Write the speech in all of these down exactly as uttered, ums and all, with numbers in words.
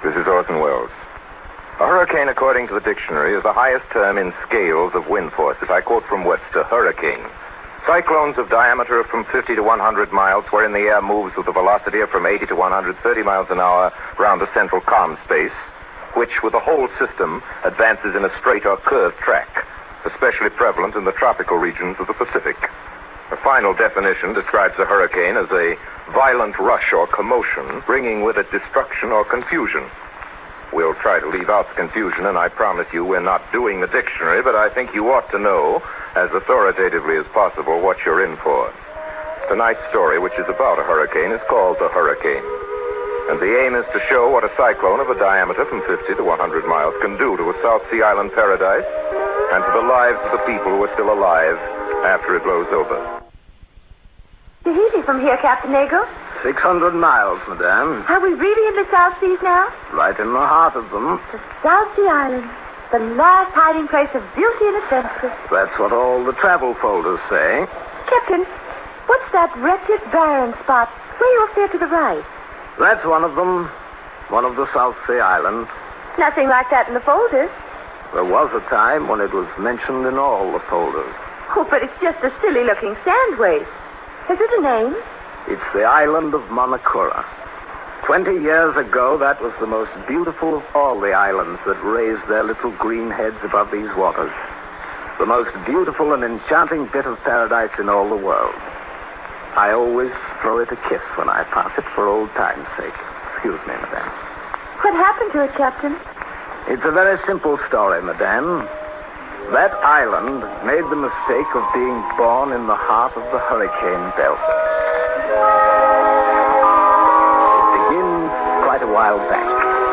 This is Orson Welles. A hurricane, according to the dictionary, is the highest term in scales of wind forces. I quote from Webster, hurricane. Cyclones of diameter of from fifty to one hundred miles, wherein the air moves with a velocity of from eighty to one hundred thirty miles an hour round a central calm space, which, with the whole system, advances in a straight or curved track, especially prevalent in the tropical regions of the Pacific. A final definition describes a hurricane as a violent rush or commotion, bringing with it destruction or confusion. We'll try to leave out the confusion, and I promise you we're not doing the dictionary, but I think you ought to know, as authoritatively as possible, what you're in for. Tonight's story, which is about a hurricane, is called The Hurricane. And the aim is to show what a cyclone of a diameter from fifty to one hundred miles can do to a South Sea Island paradise and to the lives of the people who are still alive after it blows over. Tahiti from here, Captain Nagle. Six hundred miles, madame. Are we really in the South Seas now? Right in the heart of them. The South Sea Islands. The last hiding place of beauty and adventure. That's what all the travel folders say. Captain, what's that wretched barren spot way off there to the right? That's one of them. One of the South Sea Islands. Nothing like that in the folders. There was a time when it was mentioned in all the folders. Oh, but it's just a silly-looking sand waste. Is it a name? It's the island of Manakura. Twenty years ago, that was the most beautiful of all the islands that raised their little green heads above these waters. The most beautiful and enchanting bit of paradise in all the world. I always throw it a kiss when I pass it for old time's sake. Excuse me, madame. What happened to it, Captain? It's a very simple story, madame. That island made the mistake of being born in the heart of the hurricane belt. It begins quite a while back.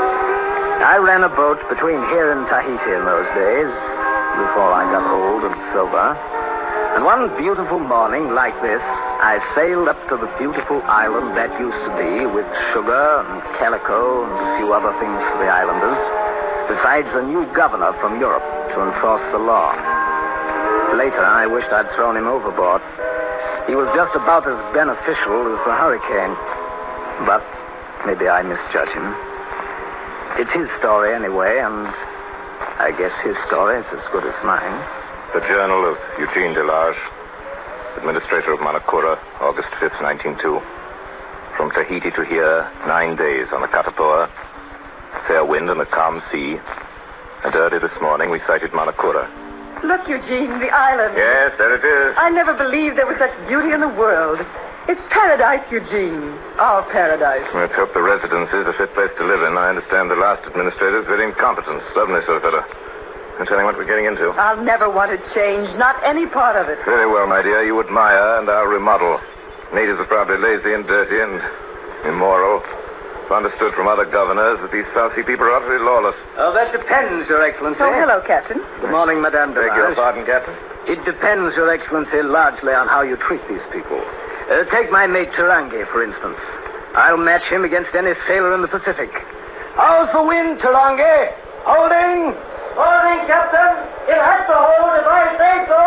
I ran a boat between here and Tahiti in those days, before I got old and sober. And one beautiful morning like this, I sailed up to the beautiful island that used to be, with sugar and calico and a few other things for the islanders, besides a new governor from Europe to enforce the law. Later, I wished I'd thrown him overboard. He was just about as beneficial as the hurricane. But maybe I misjudge him. It's his story anyway, and I guess his story is as good as mine. The Journal of Eugene Delage, Administrator of Manakura, August fifth, nineteen oh two. From Tahiti to here, nine days on the Katapoa. Fair wind and a calm sea. And early this morning, we sighted Manakura. Look, Eugene, the island. Yes, there it is. I never believed there was such beauty in the world. It's paradise, Eugene. Our paradise. Let's hope the residence is a fit place to live in. I understand the last administrator is very incompetent. Suddenly, sort of fellow. I'm telling what we're getting into. I'll never want to change, not any part of it. Very well, my dear. You admire, and I'll remodel. Natives are probably lazy and dirty and immoral. I've understood from other governors that these South Sea people are utterly lawless. Oh, that depends, Your Excellency. Oh, hello, Captain. Good morning, Madame de Beg your pardon, Captain? It depends, Your Excellency, largely on how you treat these people. Uh, take my mate Tarangi, for instance. I'll match him against any sailor in the Pacific. How's the wind, Tarangi? Holding? Holding, Captain. It has to hold if I say so.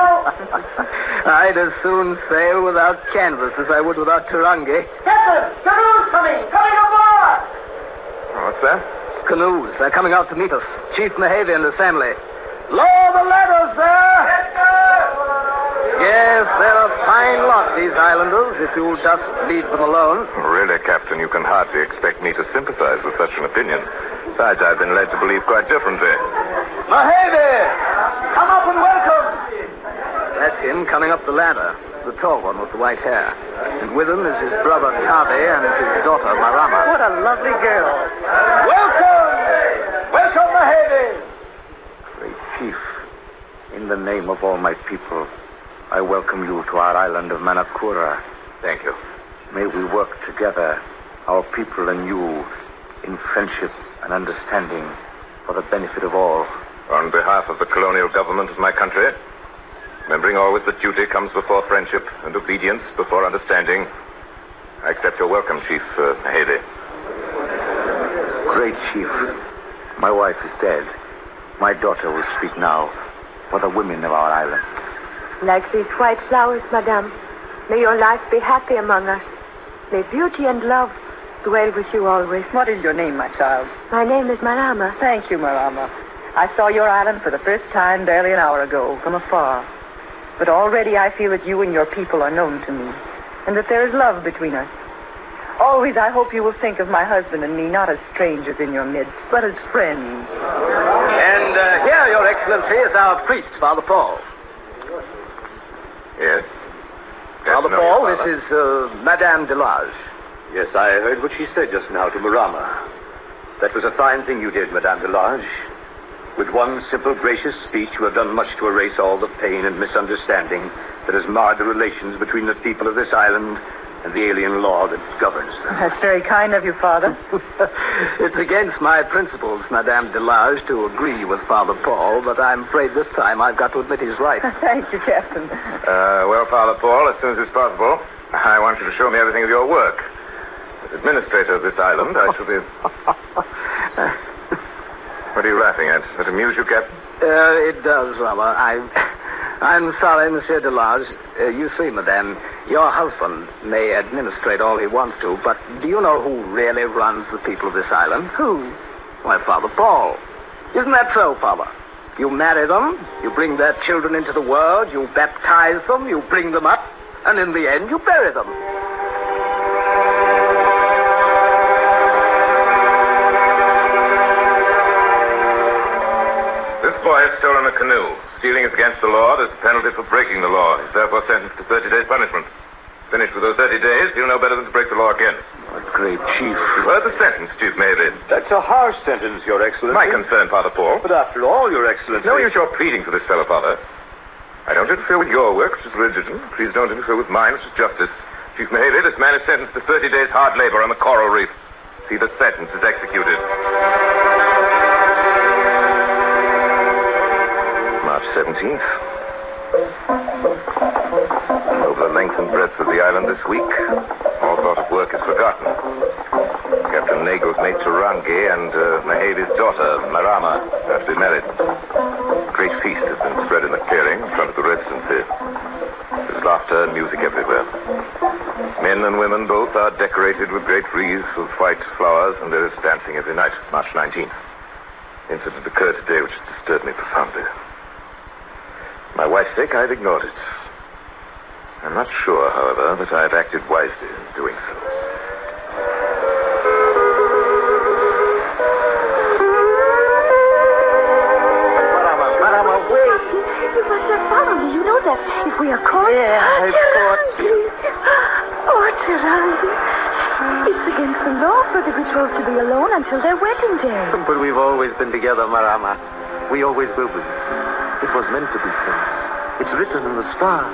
I'd as soon sail without canvas as I would without Tarangi. Captain, canoes coming. Coming aboard. What's that? Canoes. They're coming out to meet us. Chief Mehavy and his family. Lower the ladders, sir. Yes, sir. Yes, they're a fine lot, these islanders, if you'll just leave them alone. Really, Captain, you can hardly expect me to sympathize with such an opinion. Besides, I've been led to believe quite differently. Mehavy! Come up and welcome! That's him coming up the ladder. The tall one with the white hair. And with him is his brother Tavi and his daughter Marama. What a lovely girl. Welcome! Welcome, Mehavy! Great Chief, in the name of all my people, I welcome you to our island of Manakura. Thank you. May we work together, our people and you, in friendship and understanding for the benefit of all. On behalf of the colonial government of my country, remembering always that duty comes before friendship and obedience before understanding, I accept your welcome, Chief uh, Mehavy. Great Chief, my wife is dead. My daughter will speak now for the women of our island. Like these white flowers, madame, may your life be happy among us. May beauty and love Dwell with you always. What is your name, my child? My name is Marama. Thank you, Marama. I saw your island for the first time barely an hour ago, from afar. But already I feel that you and your people are known to me, and that there is love between us. Always I hope you will think of my husband and me not as strangers in your midst, but as friends. And uh, here, Your Excellency, is our priest, Father Paul. Yes? Father Yes, no, Paul, your this father. is uh, Madame Delage. Yes, I heard what she said just now to Marama. That was a fine thing you did, Madame Delage. With one simple, gracious speech, you have done much to erase all the pain and misunderstanding that has marred the relations between the people of this island and the alien law that governs them. That's very kind of you, Father. It's against my principles, Madame Delage, to agree with Father Paul, but I'm afraid this time I've got to admit he's right. Thank you, Captain. Uh, well, Father Paul, as soon as it's possible, I want you to show me everything of your work. As administrator of this island, I shall be... What are you laughing at? Does that amuse you, Captain? Uh, it does, Robert. I, I'm sorry, Monsieur Delage. Uh, you see, Madame, your husband may administrate all he wants to, but do you know who really runs the people of this island? Who? Why, Father Paul. Isn't that so, Father? You marry them, you bring their children into the world, you baptize them, you bring them up, and in the end, you bury them. This boy has stolen a canoe. Stealing is against the law. There's a penalty for breaking the law. He's therefore sentenced to thirty days' punishment. Finished with those thirty days, he'll know better than to break the law again. What great chief. You've heard the sentence, Chief Mayhew. That's a harsh sentence, Your Excellency. My concern, Father Paul. But after all, Your Excellency... No use your pleading for this fellow, Father. I don't interfere with your work, which is religion. Please don't interfere with mine, which is justice. Chief Mayhew, this man is sentenced to thirty days' hard labor on the coral reef. See, the sentence is executed. March seventeenth. Over the length and breadth of the island this week, all thought of work is forgotten. Captain Nagel's mate Tarangi and uh, Mahev's daughter, Marama, are to be married. A great feast has been spread in the clearing in front of the residency. There's laughter and music everywhere. Men and women both are decorated with great wreaths of white flowers, and there is dancing every night, March nineteenth. Incident occurred today which has disturbed me profoundly. My wife's sake, I've ignored it. I'm not sure, however, that I've acted wisely in doing so. Marama, Marama, wait. You must not follow me. You know that if we are caught... Yeah, I thought... Oh, Tarangi. It's against the law for the betrothed to be alone until their wedding day. But we've always been together, Marama. We always will be. It was meant to be so. It's written in the stars.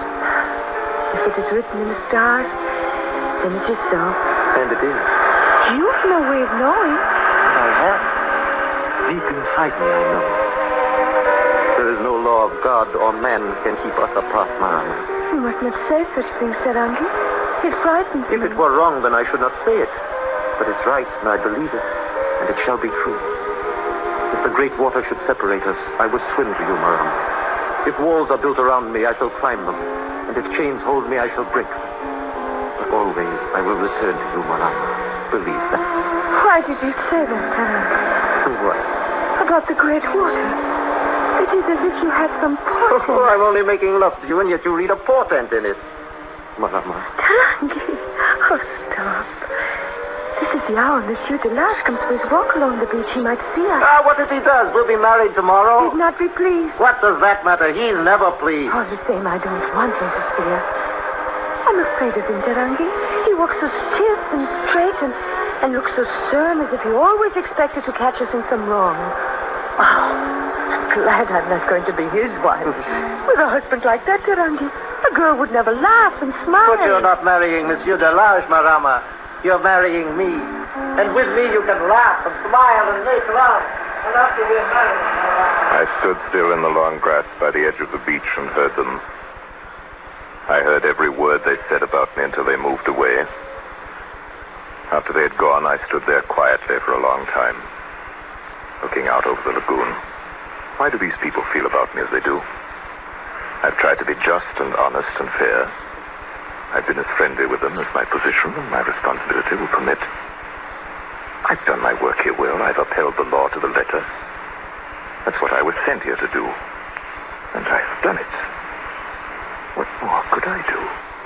If it is written in the stars, then it is so. And it is. You've no way of knowing. I have. Deep inside me, I know. There is no law of God or man can keep us apart, Marama. You must not say such things, Tarangi. It frightens If me. it were wrong, then I should not say it. But it's right, and I believe it. And it shall be true. If the great water should separate us, I will swim to you, Marama. If walls are built around me, I shall climb them. And if chains hold me, I shall break them. But always, I will return to you, Marama. Believe that. Why did you say that, Tarangi? What? About the great water. It is as if you had some portent. Oh, I'm only making love to you, and yet you read a portent in it. Marama. Tarangi. Oh, stop. This is the hour Monsieur Delage comes for his walk along the beach. He might see us. Ah, what if he does? We'll be married tomorrow. He'd not be pleased. What does that matter? He's never pleased. All the same, I don't want him to see us. I'm afraid of him, Tarangi. He walks so stiff and straight and, and looks so stern as if he always expected to catch us in some wrong. Oh, I'm glad I'm not going to be his wife. With a husband like that, Tarangi, a girl would never laugh and smile. But you're not marrying Monsieur Delage, Marama. You're marrying me. And with me you can laugh and smile and make love. And after we're married, Marama. I stood still in the long grass by the edge of the beach and heard them. I heard every word they said about me until they moved away. After they had gone, I stood there quietly for a long time, looking out over the lagoon. Why do these people feel about me as they do? I've tried to be just and honest and fair. I've been as friendly with them as my position and my responsibility will permit. I've done my work here well. I've upheld the law to the letter. That's what I was sent here to do. And I've done it. What more could I do?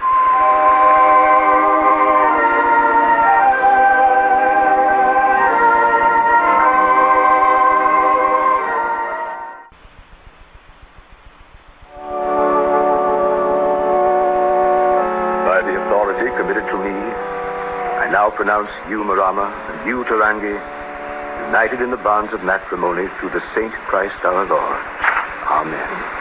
By the authority committed to me, I now pronounce you, Marama, and you, Tarangi, united in the bonds of matrimony through the Saint Christ our Lord. Amen.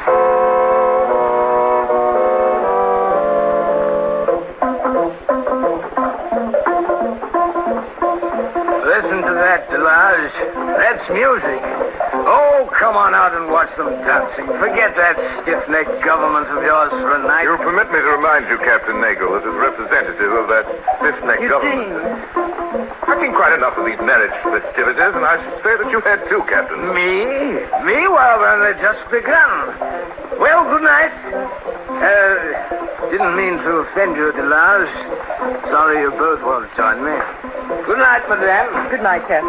Listen to that, Delage. That's music. Oh, come on out and watch them dancing. Forget that stiff-necked government of yours for a night. You'll permit me to remind you, Captain Nagel, that as representative of that stiff-necked government, I've seen quite enough of these marriage festivities, and I should say that you had too, Captain. Me? Me? Well, then they've just begun. Well, good night. Uh, didn't mean to offend you, Delage. Sorry you both won't join me. Good night, madame. Good night, Captain.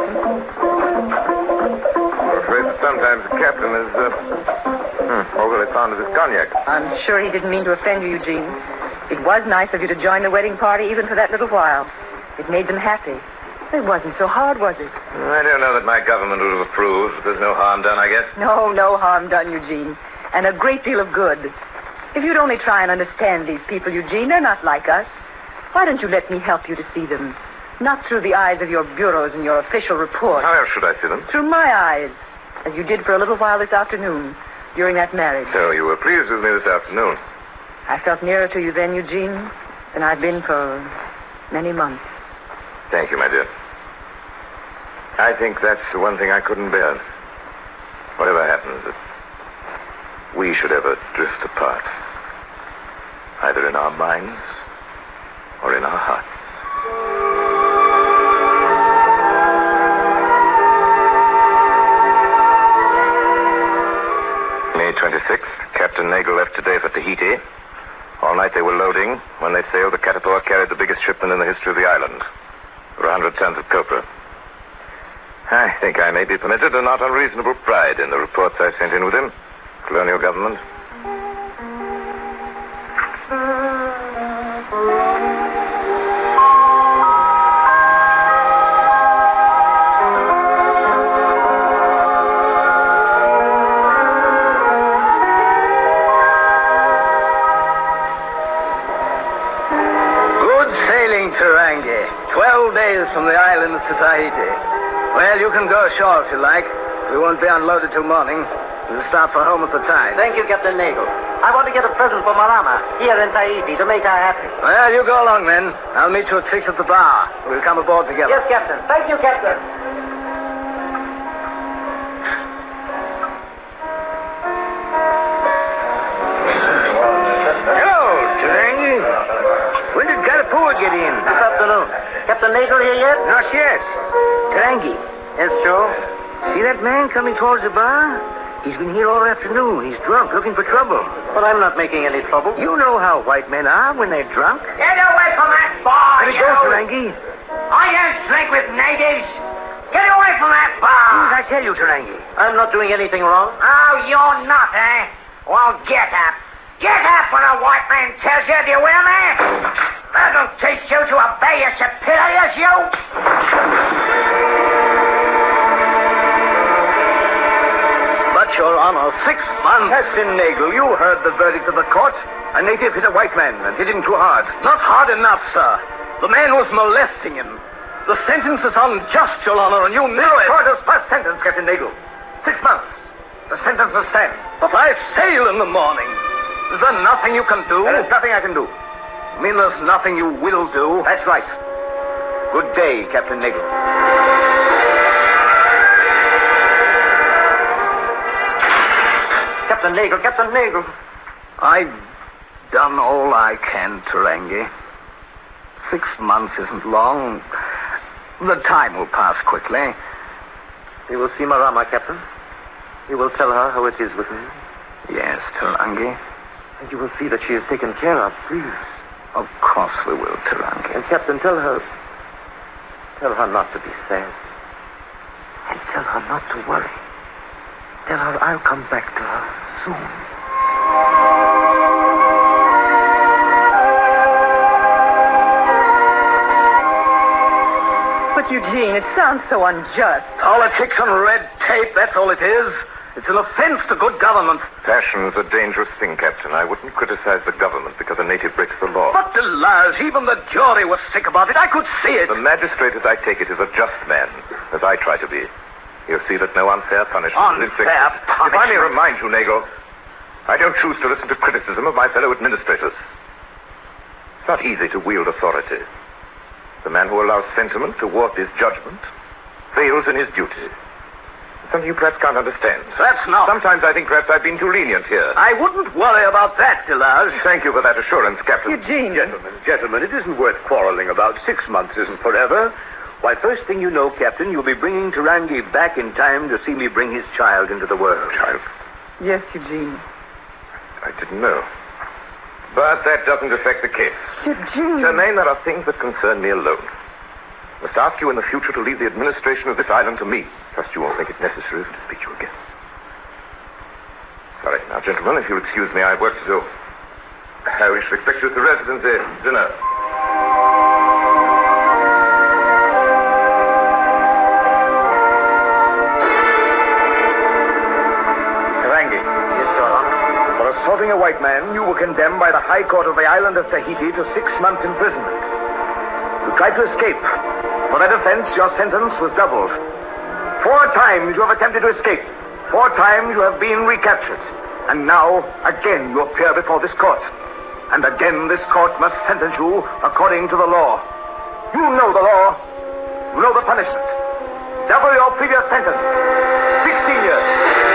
I'm afraid that sometimes the captain is uh, hmm, overly fond of his cognac. I'm sure he didn't mean to offend you, Eugene. It was nice of you to join the wedding party even for that little while. It made them happy. It wasn't so hard, was it? I don't know that my government would have approved. There's no harm done, I guess. No, no harm done, Eugene. And a great deal of good. If you'd only try and understand these people, Eugene, they're not like us. Why don't you let me help you to see them? Not through the eyes of your bureaus and your official reports. How else should I see them? Through my eyes, as you did for a little while this afternoon, during that marriage. So you were pleased with me this afternoon. I felt nearer to you then, Eugene, than I've been for many months. Thank you, my dear. I think that's the one thing I couldn't bear. Whatever happens, that we should ever drift apart. Either in our minds or in our hearts. May twenty-sixth, Captain Nagel left today for Tahiti. All night they were loading. When they sailed, the Caterpillar carried the biggest shipment in the history of the island. There were one hundred tons of copra. I think I may be permitted a not unreasonable pride in the reports I sent in with him. Colonial government. Good sailing, Tarangi. Twelve days from the islands to Tahiti. Well, you can go ashore if you like. We won't be unloaded till morning. We'll start for home at the tide. Thank you, Captain Nagel. I want to get a present for Marama here in Tahiti to make her happy. Well, you go along then. I'll meet you at six at the bar. We'll come aboard together. Yes, Captain. Thank you, Captain. Hello, Tarangi. When did Garapur get in? This afternoon. Captain Nagel here yet? Not yet. Tarangi, Yes, Joe. see that man coming towards the bar? He's been here all afternoon. He's drunk, looking for trouble. But I'm not making any trouble. You know how white men are when they're drunk. Get away from that bar, Let it you! go, Tarangi. I don't drink with natives. Get away from that bar! I tell you, Tarangi. I'm not doing anything wrong. Oh, you're not, eh? Well, get up. Get up when a white man tells you, do you hear me? That'll teach you to obey your superiors, you! But, Your Honor, six months. Captain Nagel, you heard the verdict of the court. A native hit a white man and hit him too hard. Not hard enough, sir. The man was molesting him. The sentence is unjust, Your Honor, and you know it. Court has passed sentence, Captain Nagel. Six months. The sentence will stand. But I sail in the morning. Is there nothing you can do? There is nothing I can do. You mean there's nothing you will do? That's right. Good day, Captain Nagel. Captain Nagel, Captain Nagel. I've done all I can, Tarangi. Six months isn't long. The time will pass quickly. You will see Marama, Captain. You will tell her how it is with me. Yes, Tarangi. And you will see that she is taken care of, please. Of course we will, Tarangi. And, Captain, tell her... Tell her not to be sad. And tell her not to worry. Tell her I'll come back to her soon. But, Eugene, it sounds so unjust. Politics and red tape, that's all it is. It's an offense to good government. Passion's a dangerous thing, Captain. I wouldn't criticize the government because a native breaks the law. But, Delage, even the jury was sick about it. I could see it. The magistrate, as I take it, is a just man, as I try to be. He'll see that no unfair punishment is inflicted. Unfair punishment? If I may remind you, Nagel, I don't choose to listen to criticism of my fellow administrators. It's not easy to wield authority. The man who allows sentiment to warp his judgment fails in his duty. It's something you perhaps can't understand. That's not... Sometimes I think perhaps I've been too lenient here. I wouldn't worry about that, Delage. Thank you for that assurance, Captain. Eugene. Gentlemen, gentlemen, it isn't worth quarreling about. Six months isn't forever. Why, first thing you know, Captain, you'll be bringing Tarangi back in time to see me bring his child into the world. Child? Yes, Eugene. I didn't know. But that doesn't affect the case. Eugene. Germaine, there are things that concern me alone. I must ask you in the future to leave the administration of this island to me. Trust you won't make it necessary to speak to you again. Sorry. Now, gentlemen, if you'll excuse me, I have work to do. Uh, we shall expect you at the residence at dinner. Tarangi. Yes, Your Honor. For assaulting a white man, you were condemned by the High Court of the island of Tahiti to six months imprisonment. You tried to escape. For that offense, your sentence was doubled. Four times you have attempted to escape. Four times you have been recaptured. And now, again, you appear before this court. And again, this court must sentence you according to the law. You know the law. You know the punishment. Double your previous sentence. Sixteen years.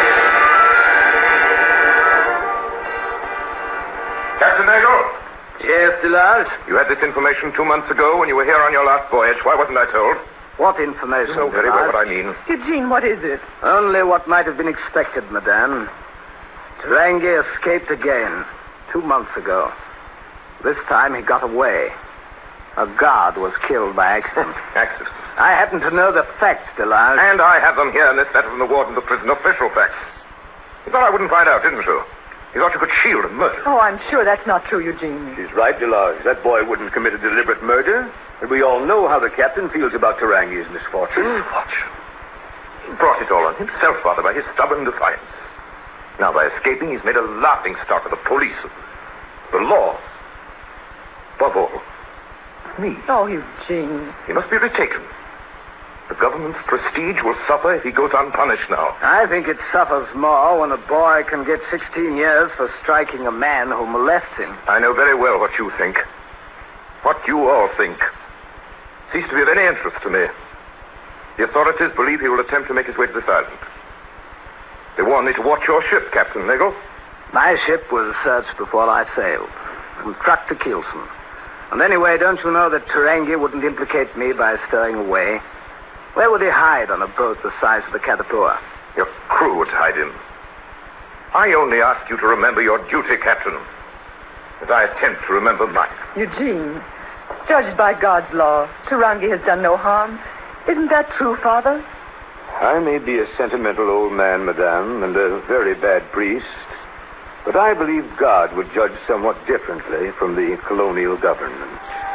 Captain Nagel, Yes, Delage? you had this information two months ago when you were here on your last voyage. Why wasn't I told? What information, You know very well Delage? what I mean. Eugene, what is it? Only what might have been expected, madame. Tarangi escaped again, two months ago. This time he got away. A guard was killed by accident. Accident. I happen to know the facts, Delage. And I have them here in this letter from the warden of the prison, official facts. You thought I wouldn't find out, didn't you? You thought you could shield a murder. Oh, I'm sure that's not true, Eugene. She's right, Delage. That boy wouldn't commit a deliberate murder. And we all know how the captain feels about Tarangi's misfortune. Misfortune. He brought it all on himself, Father, by his stubborn defiance. Now, by escaping, he's made a laughing stock of the police, of the law. Above all, me. Oh, Eugene. He must be retaken. The government's prestige will suffer if he goes unpunished now. I think it suffers more when a boy can get sixteen years for striking a man who molests him. I know very well what you think. What you all think. Cease to be of any interest to me. The authorities believe he will attempt to make his way to this island. They warn me to watch your ship, Captain Nagel. My ship was searched before I sailed, from truck to keelson. And anyway, don't you know that Tarangi wouldn't implicate me by stowing away? Where would he hide on a boat the size of the Katapua? Your crew would hide him. I only ask you to remember your duty, Captain, as I attempt to remember mine. Eugene, judged by God's law, Tarangi has done no harm. Isn't that true, Father? I may be a sentimental old man, madame, and a very bad priest, but I believe God would judge somewhat differently from the colonial government.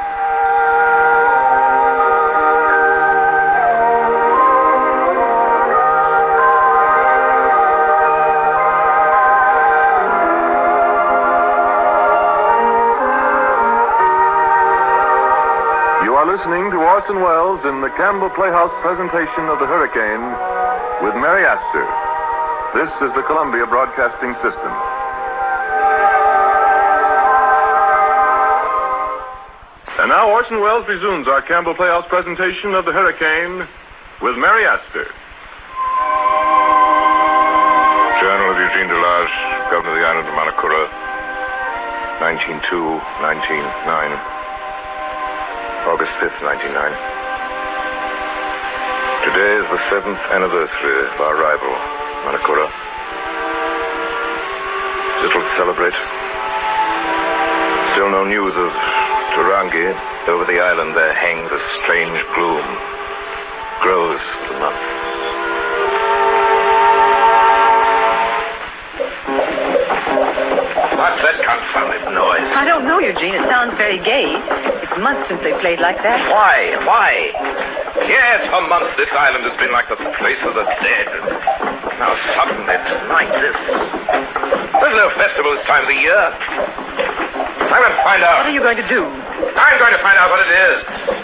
Listening to Orson Welles in the Campbell Playhouse presentation of The Hurricane with Mary Astor. This is the Columbia Broadcasting System. And now Orson Welles resumes our Campbell Playhouse presentation of The Hurricane with Mary Astor. Journal of Eugene Delage, Governor of the Island of Manakura, nineteen two nineteen nine. August fifth, nineteen nine. Today is the seventh anniversary of our arrival, Manakura. Little to celebrate. Still no news of Tarangi, over the island there hangs a strange gloom. Grows with the month. What's that confounded noise? I don't know, Eugene. It sounds very gay. It's months since they played like that. Why? Why? Yes, for months this island has been like the place of the dead. Now suddenly tonight this... There's no festival this time of the year. I'm going to find out. What are you going to do? I'm going to find out what it is.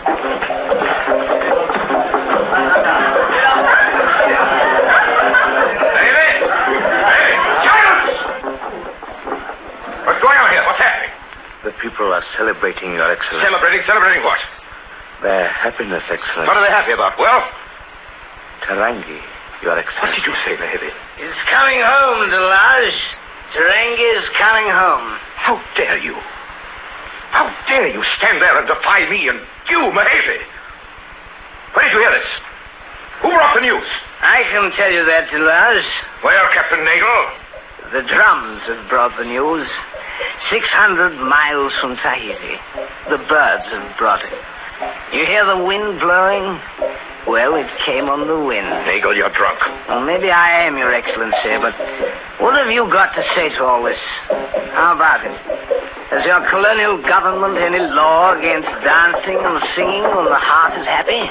David! David! Silence! What's going on here? What's happening? The people are celebrating, Your Excellency. Celebrating? Celebrating what? Their happiness, Excellency. What are they happy about? Well? Tarangi, Your Excellency. What did you say, Mehdi? He's coming home, Delage. Tarangi is coming home. How dare you? How dare you stand there and defy me and you, Mahesi? Where did you hear this? Who brought the news? I can tell you that, Delage. Where, Captain Nagel? The drums have brought the news. Six hundred miles from Tahiti. The birds have brought it. You hear the wind blowing? Well, it came on the wind. Nagel, you're drunk. Well, maybe I am, Your Excellency, but what have you got to say to all this? How about it? Has your colonial government any law against dancing and singing when the heart is happy?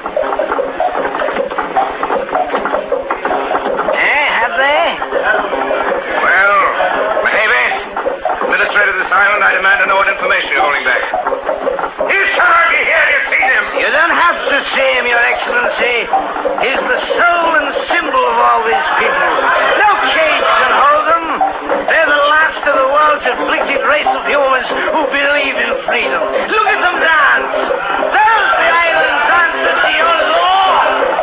Eh, have they? Well, Mahebe, administrator of this island, I demand to know what information you're holding back. He's Tarangi here. You've seen him. You don't have to see him, Your Excellency. He's the soul and symbol of all these people. No cage can hold them. They're the last of the world's afflicted race of humans who believe in freedom. Look at them dance. There's the island dancer to your law.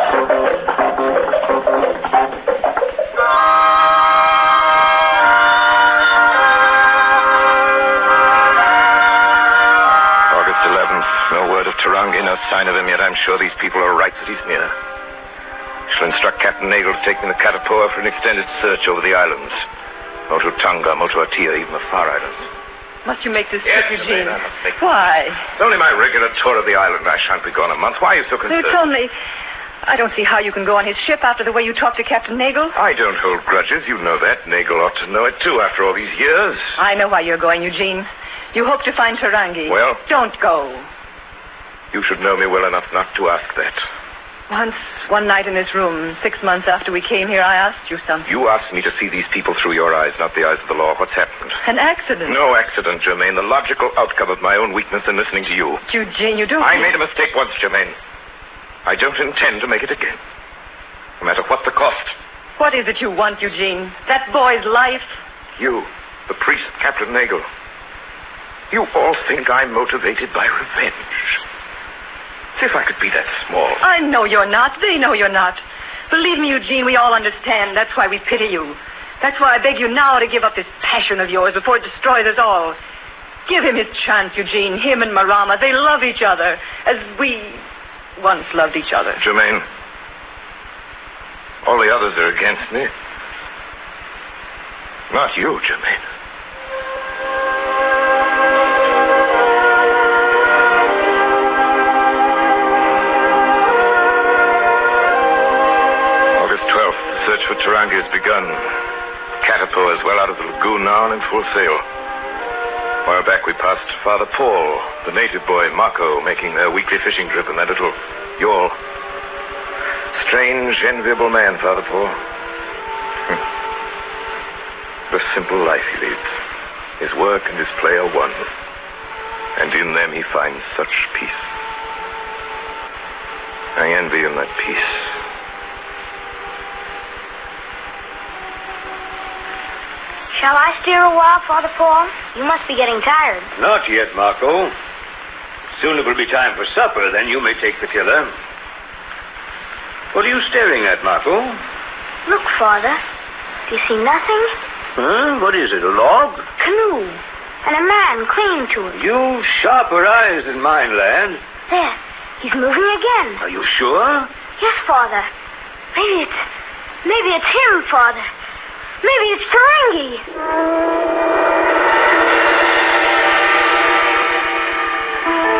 August eleventh. No word of Tarangi, no sign of him, yet I'm sure these people are right that he's near. Shall instruct Captain Nagel to take me to Katapoa for an extended search over the islands. Motu Tonga, Motu Atia, even the Far Islands. Must you make this Yes, trip, Eugene? Elaine, I must make it. Why? It's only my regular tour of the island. I shan't be gone a month. Why are you so concerned? It's only... I don't see how you can go on his ship after the way you talked to Captain Nagel. I don't hold grudges. You know that. Nagel ought to know it, too, after all these years. I know why you're going, Eugene. You hope to find Tarangi. Well? Don't go. You should know me well enough not to ask that. Once, one night in this room, six months after we came here, I asked you something. You asked me to see these people through your eyes, not the eyes of the law. What's happened? An accident. No accident, Germaine. The logical outcome of my own weakness in listening to you. Eugene, you do... I made a mistake once, Germaine. I don't intend to make it again. No matter what the cost. What is it you want, Eugene? That boy's life? You, the priest, Captain Nagel. You all think I'm motivated by revenge. See if I could be that small. I know you're not. They know you're not. Believe me, Eugene, we all understand. That's why we pity you. That's why I beg you now to give up this passion of yours before it destroys us all. Give him his chance, Eugene. Him and Marama. They love each other as we once loved each other. Germaine, all the others are against me. Not you, Germaine. Search for Tarangi has begun. Katapoa is well out of the lagoon now and in full sail. A while back we passed Father Paul, the native boy, Mako, making their weekly fishing trip in that little yawl. Strange, enviable man, Father Paul. Hm. The simple life he leads. His work and his play are one. And in them he finds such peace. I envy him that peace. Shall I steer a while, Father Paul? You must be getting tired. Not yet, Marco. Soon it will be time for supper, then you may take the tiller. What are you staring at, Marco? Look, Father. Do you see nothing? Huh? What is it, a log? Canoe. And a man clinging to it. You've sharper eyes than mine, lad. There. He's moving again. Are you sure? Yes, Father. Maybe it's... Maybe it's him, Father. Maybe it's Tarangi.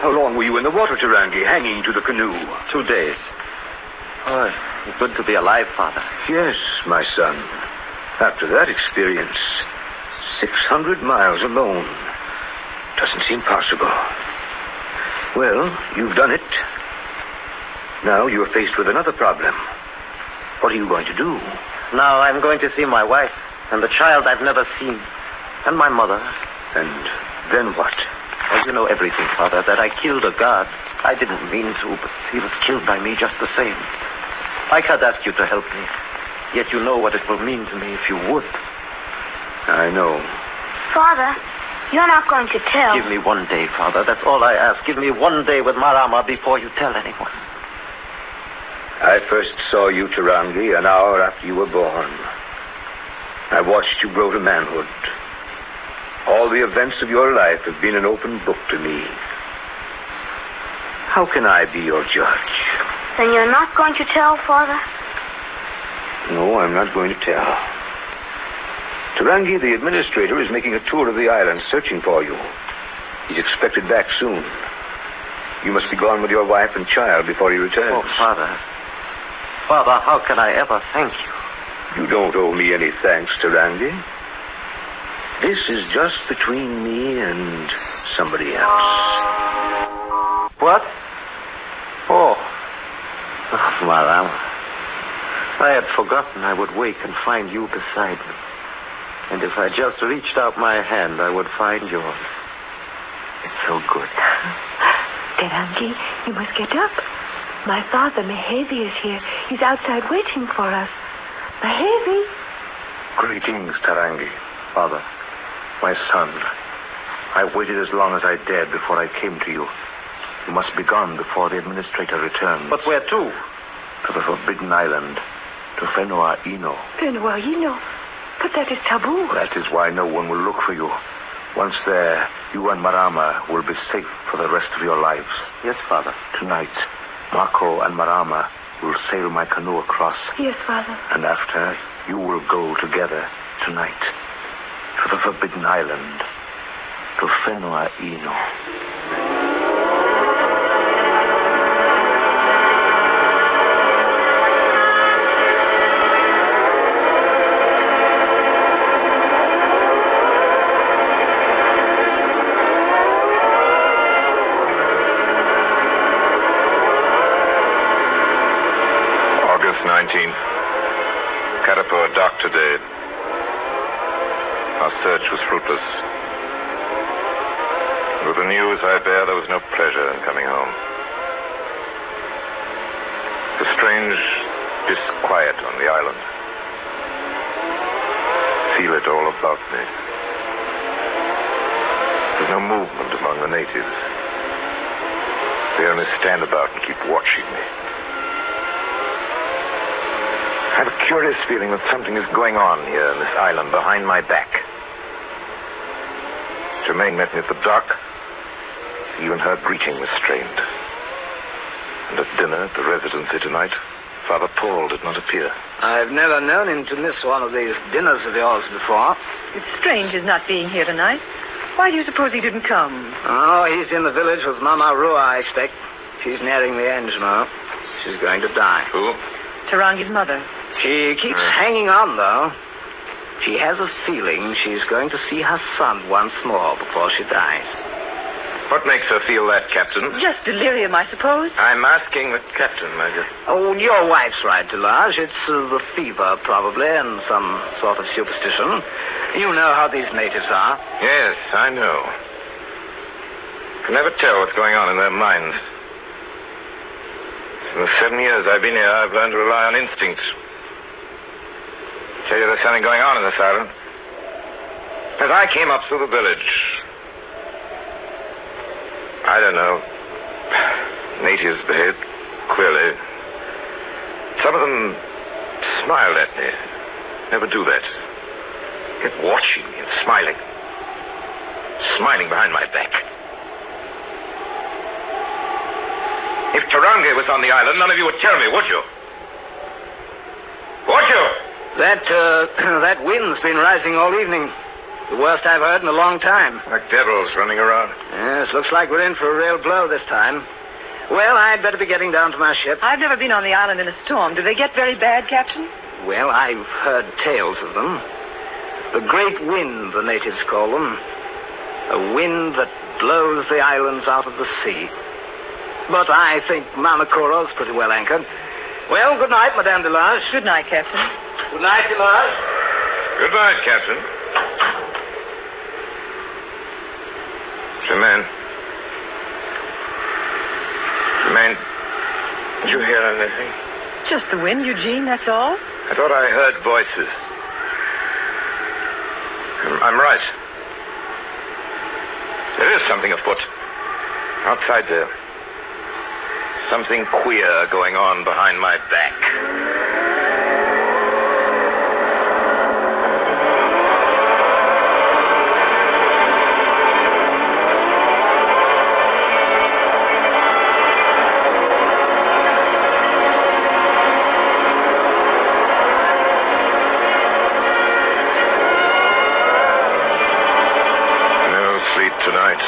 How long were you in the water, Tarangi, hanging to the canoe? Two days. Oh, it's good to be alive, Father. Yes, my son. After that experience, six hundred miles alone. Doesn't seem possible. Well, you've done it. Now you're faced with another problem. What are you going to do? Now I'm going to see my wife and the child I've never seen. And my mother. And then what? Well, you know everything, Father, that I killed a god. I didn't mean to, but he was killed by me just the same. I can't ask you to help me. Yet you know what it will mean to me if you would. I know. Father, you're not going to tell. Give me one day, Father. That's all I ask. Give me one day with Marama before you tell anyone. I first saw you, Tarangi, an hour after you were born. I watched you grow to manhood. All the events of your life have been an open book to me. How can I be your judge? Then you're not going to tell, Father? No, I'm not going to tell. Tarangi, the administrator, is making a tour of the island, searching for you. He's expected back soon. You must be gone with your wife and child before he returns. Oh, Father. Father, how can I ever thank you? You don't owe me any thanks, Tarangi. This is just between me and somebody else. What? Oh. Oh, Marama. I had forgotten I would wake and find you beside me. And if I just reached out my hand, I would find yours. It's so good. Tarangi, you must get up. My father, Mahezi, is here. He's outside waiting for us. Mahezi. Greetings, Tarangi. Father, my son. I waited as long as I dared before I came to you. You must be gone before the administrator returns. But where to? To the Forbidden Island. To Whenua Ino. Whenua Ino? But that is taboo. That is why no one will look for you. Once there, you and Marama will be safe for the rest of your lives. Yes, Father. Tonight, Mako and Marama will sail my canoe across. Yes, Father. And after, you will go together tonight to the Forbidden Island, to Whenua Ino. nineteenth. Kadapur docked today. Our search was fruitless. With the news I bear, there was no pleasure in coming home. A strange disquiet on the island. Feel it all about me. There's no movement among the natives. They only stand about and keep watching me. I have a curious feeling that something is going on here in this island behind my back. Germaine met me at the dock. Even her greeting was strained. And at dinner at the residency tonight, Father Paul did not appear. I've never known him to miss one of these dinners of yours before. It's strange his not being here tonight. Why do you suppose he didn't come? Oh, he's in the village with Mama Rua, I expect. She's nearing the end now. She's going to die. Who? Tarangi's mother. She keeps uh. hanging on, though. She has a feeling she's going to see her son once more before she dies. What makes her feel that, Captain? Just delirium, I suppose. I'm asking the Captain, Major. Oh, your wife's right, Delage. It's uh, the fever, probably, and some sort of superstition. You know how these natives are. Yes, I know. Can never tell what's going on in their minds. In the seven years I've been here, I've learned to rely on instinct. I tell you, there's something going on in this island. As I came up through the village, I don't know, natives behaved queerly. Some of them smiled at me. Never do that. Kept watching me and smiling. Smiling behind my back. If Tarangi was on the island, none of you would tell me, would you? Would you? That, uh, that wind's been rising all evening. The worst I've heard in a long time. Like devils running around. Yes, looks like we're in for a real blow this time. Well, I'd better be getting down to my ship. I've never been on the island in a storm. Do they get very bad, Captain? Well, I've heard tales of them. The great wind, the natives call them. A wind that blows the islands out of the sea. But I think Manacoro's pretty well anchored. Well, good night, Madame Delage. Good night, Captain. Good night, Delage. Good night, Captain. Germaine. Germaine, did you hear anything? Just the wind, Eugene, that's all. I thought I heard voices. I'm, I'm right. There is something afoot. Outside there. Something queer going on behind my back. Tonight.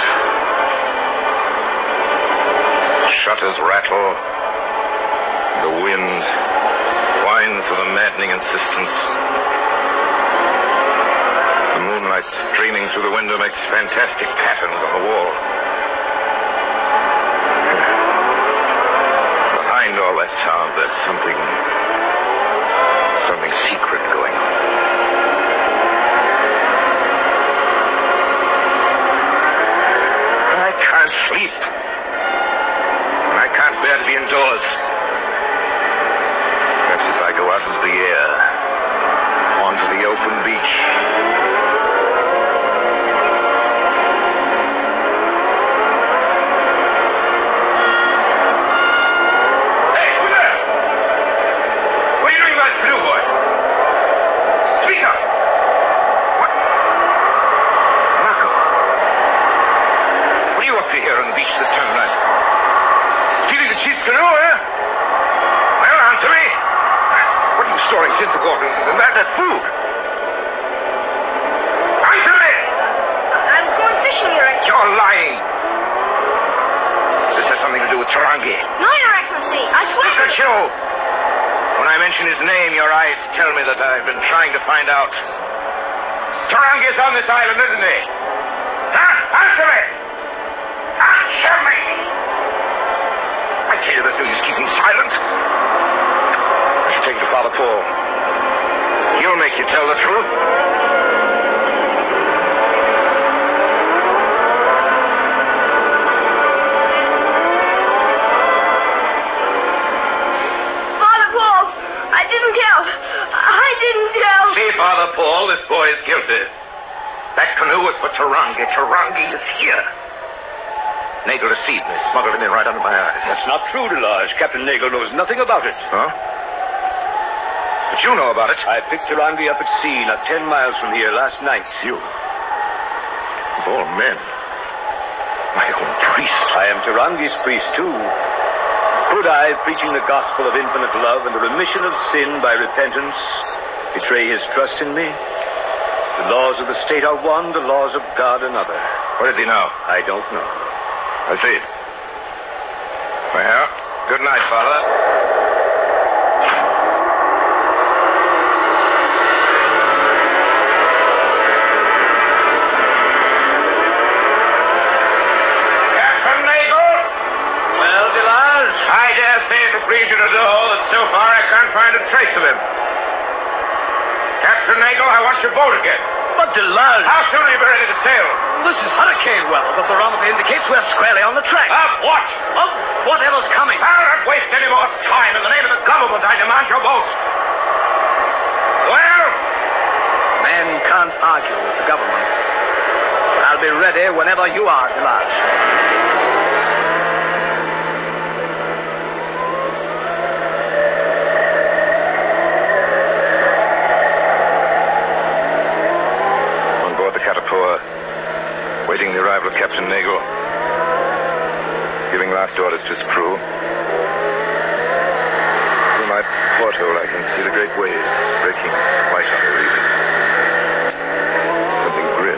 Shutters rattle. The wind whines with a maddening insistence. The moonlight streaming through the window makes fantastic patterns on the wall. Behind all that sound, there's something... something secret going on. I can't sleep. And I can't bear to be indoors. Perhaps if I go out into the air, onto the open beach. Hey, who there? What are you doing by the canoe, boy? Speak up. What? Marco. What are you up to here on the beach this time of night? Stealing the chief's canoe, eh? Well, answer me. What are you storing since the quarter? And that, that food? Answer me! I'm going fishing, Your Excellency. You're lying. This has something to do with Tarangi. No, Your Excellency. I swear. Look at you. When I mention his name, your eyes tell me that I've been trying to find out. Tarangi's on this island, isn't he? Huh? Answer me! Answer me! I tell you, there's no use keeping silent. I should take it to Father Paul. He'll make you tell the truth. Father Paul, I didn't tell. I didn't tell. See, Father Paul, this boy is guilty. That canoe was for Tarangi. Tarangi is here. Nagel deceived me, smuggled him in right under my eyes. That's not true, Delage. Captain Nagel knows nothing about it. Huh? But you know about it. I picked Tarangi up at sea, not ten miles from here, last night. You? Of all men. My own priest. I am Tarangi's priest, too. Could I, preaching the gospel of infinite love and the remission of sin by repentance, betray his trust in me? The laws of the state are one, the laws of God another. What is he now? I don't know. I see. Well, good night, Father. Captain Nagel? Well, Delage? I dare say it will please you to know that so far I can't find a trace of him. Captain Nagel, I want your boat again. But Delage... How soon are you ready to sail? This is Hurricane Well. The barometer indicates we're squarely on the track. Of what? Of whatever's coming. I'll not waste any more time. In the name of the government, I demand your boat. Well? Men can't argue with the government. I'll be ready whenever you are, Delage. Waiting the arrival of Captain Nagel. Giving last orders to his crew. Through my porthole, I can see the great waves breaking white on the reef. Something grim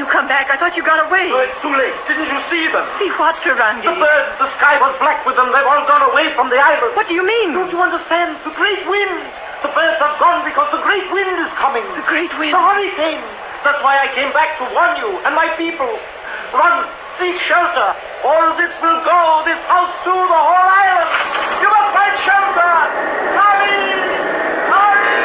you come back? I thought you got away. Oh, it's too late. Didn't you see them? See what, Tarangi? The birds. The sky was black with them. They've all gone away from the island. What do you mean? Don't you understand? The great wind. The birds have gone because the great wind is coming. The great wind? The hurricane. That's why I came back to warn you and my people. Run. Seek shelter. All this will go. This house too. The whole island. You must find shelter. Hurry! Hurry!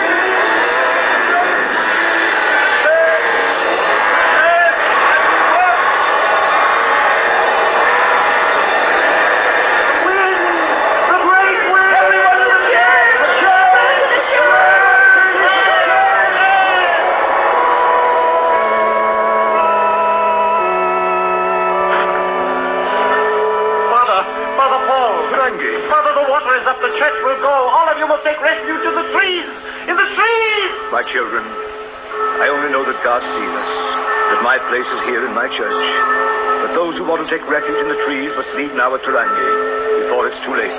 The church will go. All of you must take refuge in the trees. In the trees! My children, I only know that God sees us, that my place is here in my church. But those who want to take refuge in the trees must leave now at Tarangi before it's too late.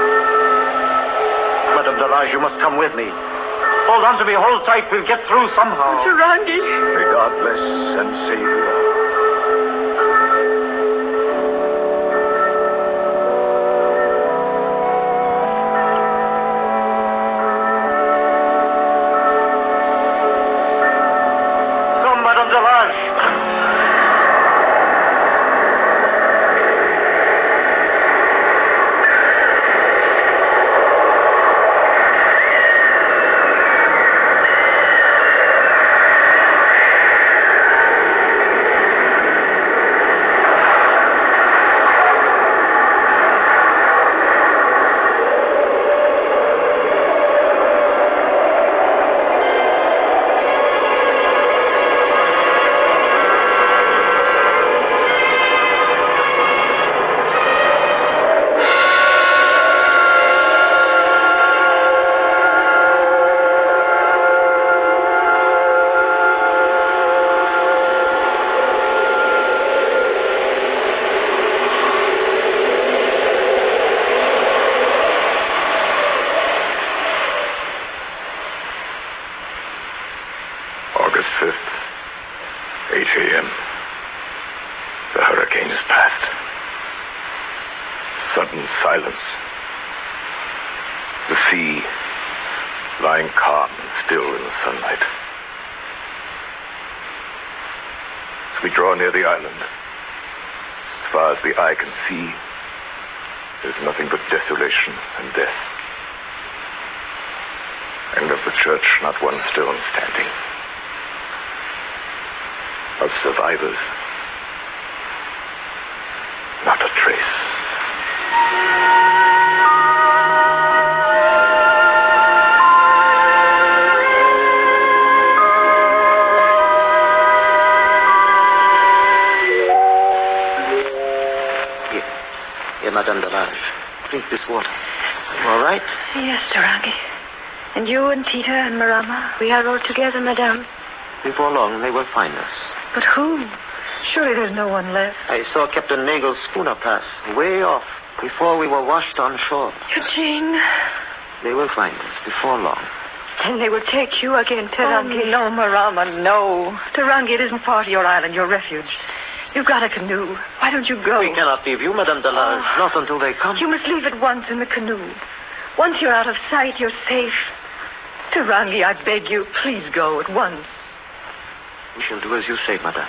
Madame Delage, you must come with me. Hold on to me, hold tight. We'll get through somehow. Tarangi. May God bless and save you all. Madame Delage, drink this water. You all right? Yes, Tarangi. And you and Tita and Marama, we are all together, Madame. Before long, they will find us. But who? Surely there's no one left. I saw Captain Nagel's schooner pass, way off, before we were washed on shore. Eugene. They will find us before long. Then they will take you again, Tarangi. Oh, no, Marama, no. Tarangi, it isn't far to your island, your refuge. You've got a canoe. Why don't you go? We cannot leave you, Madame Delage. Oh. Not until they come. You must leave at once in the canoe. Once you're out of sight, you're safe. Tarangi, I beg you, please go at once. We shall do as you say, Madame.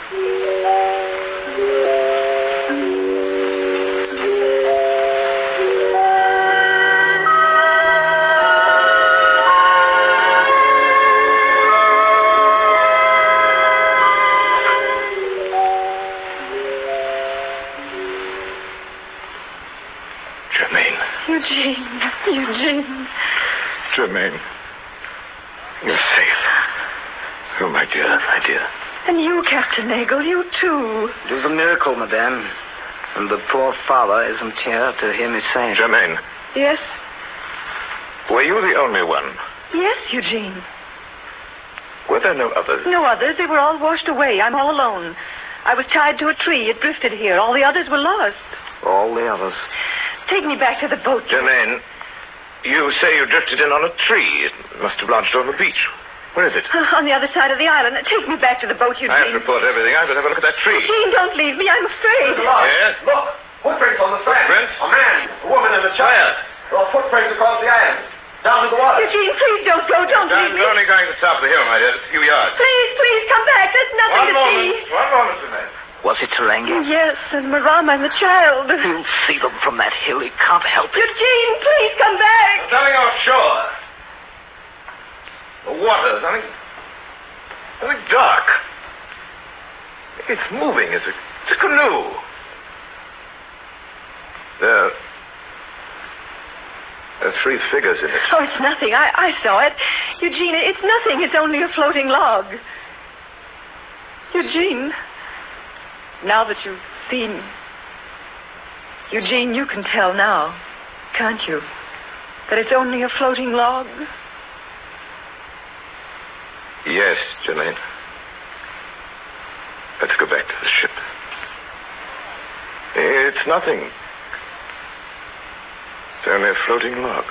Eugene, Eugene. Germaine, you're safe. Oh, my dear, my dear. And you, Captain Nagel, you too. It was a miracle, Madame. And the poor father isn't here to hear me say it. Germaine. Yes? Were you the only one? Yes, Eugene. Were there no others? No others. They were all washed away. I'm all alone. I was tied to a tree. It drifted here. All the others were lost. All the others. Take me back to the boat. Germaine, you say you drifted in on a tree. It must have lodged on the beach. Where is it? Uh, on the other side of the island. Take me back to the boat, Eugene. I have to report everything. I better have a look at that tree. Eugene, don't leave me. I'm afraid. Yes? Look, footprints on the sand. Footprints? A man, a woman, and a child. There are footprints across the island. Down to the water. Eugene, please don't go. Don't I'm leave me. only going to the top of the hill, my dear. Just a few yards. Please, please, come back. There's nothing One to moment. see. One moment, Jeanette. Was it Tarangi? Yes, and Marama and the child. You'll see them from that hill. He can't help it. Eugene, please come back. There's nothing offshore. The water, something... something dark. It's moving. It's a, it's a canoe. There... There are three figures in it. Oh, it's nothing. I, I saw it. Eugene, it's nothing. It's only a floating log. Eugene, now that you've seen... Eugene, you can tell now, can't you, that it's only a floating log? Yes, Jelaine. Let's go back to the ship. It's nothing. It's only a floating log.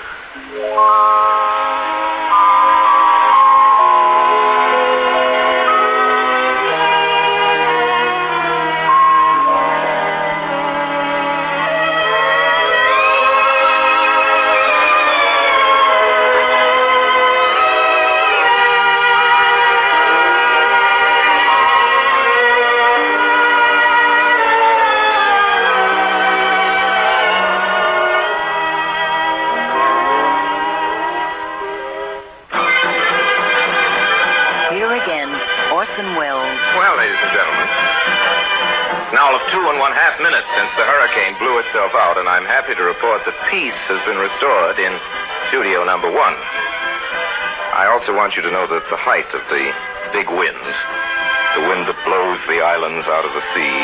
Minutes since the hurricane blew itself out, and I'm happy to report that peace has been restored in studio number one. I also want you to know that the height of the big wind, the wind that blows the islands out of the sea,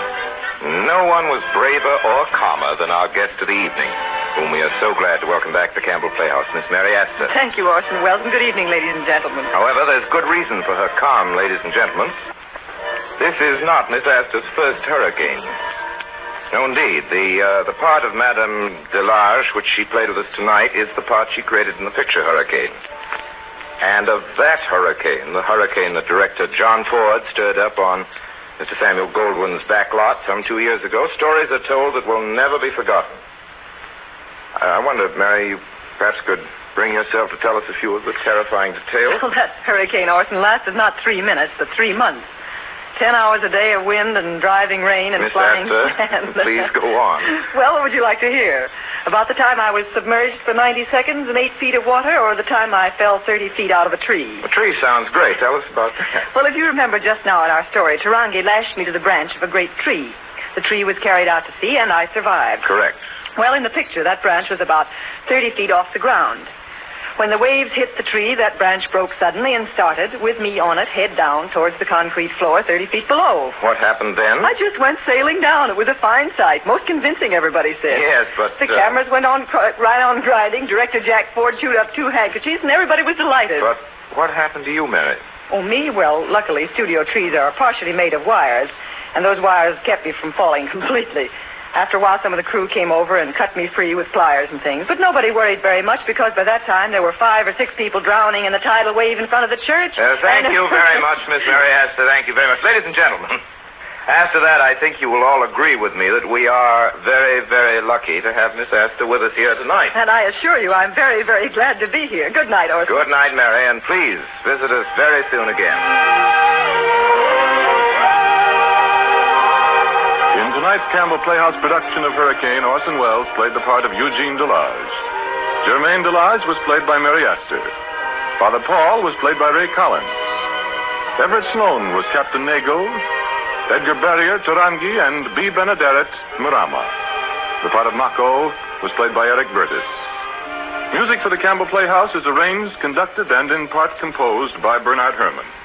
no one was braver or calmer than our guest of the evening, whom we are so glad to welcome back to Campbell Playhouse, Miss Mary Astor. Thank you, Orson Welles, and good evening, ladies and gentlemen. However, there's good reason for her calm, ladies and gentlemen. This is not Miss Astor's first hurricane. No, indeed. The uh, the part of Madame Delarge, which she played with us tonight, is the part she created in the picture Hurricane. And of that hurricane, the hurricane that director John Ford stirred up on Mister Samuel Goldwyn's back lot some two years ago, stories are told that will never be forgotten. I, I wonder, Mary, you perhaps could bring yourself to tell us a few of the terrifying details. Well, that hurricane, Orson, lasted not three minutes, but three months. Ten hours a day of wind and driving rain and Miss flying Astor, sand. please go on. Well, what would you like to hear? About the time I was submerged for ninety seconds in eight feet of water, or the time I fell thirty feet out of a tree? A tree sounds great. Tell us about that. Well, if you remember just now in our story, Tarangi lashed me to the branch of a great tree. The tree was carried out to sea, and I survived. Correct. Well, in the picture, that branch was about thirty feet off the ground. When the waves hit the tree, that branch broke suddenly and started, with me on it, head down towards the concrete floor thirty feet below. What happened then? I just went sailing down. It was a fine sight. Most convincing, everybody said. Yes, but... The uh... cameras went on, right on grinding. Director Jack Ford chewed up two handkerchiefs, and everybody was delighted. But what happened to you, Mary? Oh, me? Well, luckily, studio trees are partially made of wires, and those wires kept me from falling completely. After a while, some of the crew came over and cut me free with pliers and things. But nobody worried very much, because by that time there were five or six people drowning in the tidal wave in front of the church. Uh, thank and... you very much, Miss Mary Astor. Thank you very much. Ladies and gentlemen, after that, I think you will all agree with me that we are very, very lucky to have Miss Astor with us here tonight. And I assure you, I'm very, very glad to be here. Good night, Orson. Good night, Mary, and please visit us very soon again. In tonight's Campbell Playhouse production of Hurricane, Orson Welles played the part of Eugene Delarge. Germaine Delarge was played by Mary Astor. Father Paul was played by Ray Collins. Everett Sloane was Captain Nago. Edgar Barrier, Tarangi, and B. Benaderet, Marama. The part of Mako was played by Eric Burtis. Music for the Campbell Playhouse is arranged, conducted, and in part composed by Bernard Herrmann.